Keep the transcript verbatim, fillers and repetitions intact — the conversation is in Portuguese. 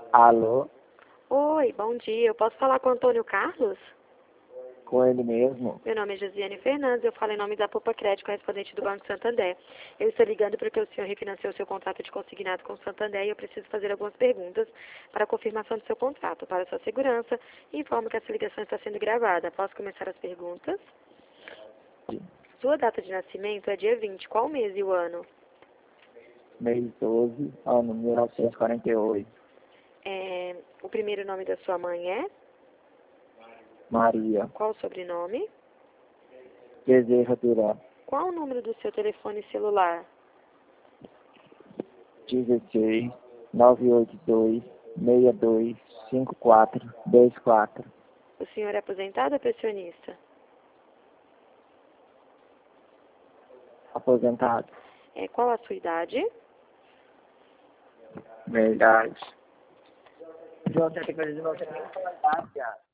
Alô, Oi, bom dia. Eu posso falar com o Antônio Carlos? com ele mesmo? Meu nome é Josiane Fernandes, eu falo em nome da Poupa Crédito, correspondente do Banco Santander. Eu estou ligando porque o senhor refinanciou seu contrato de consignado com o Santander e eu preciso fazer algumas perguntas para a confirmação do seu contrato. Para sua segurança, informo que essa ligação está sendo gravada. Posso começar as perguntas? Sua data de nascimento é dia vinte. Qual o mês e o ano? Mês doze, ano mil novecentos e quarenta e oito. É, o primeiro nome da sua mãe é? Maria, Qual o sobrenome? Bezerra Duran, Qual o número do seu telefone celular? dezesseis, nove oito dois, seis dois, cinco quatro dois quatro. O senhor é aposentado ou pensionista? Aposentado. É, qual a sua idade? Verdade. João, você tem coisa de novo, você tem que falar,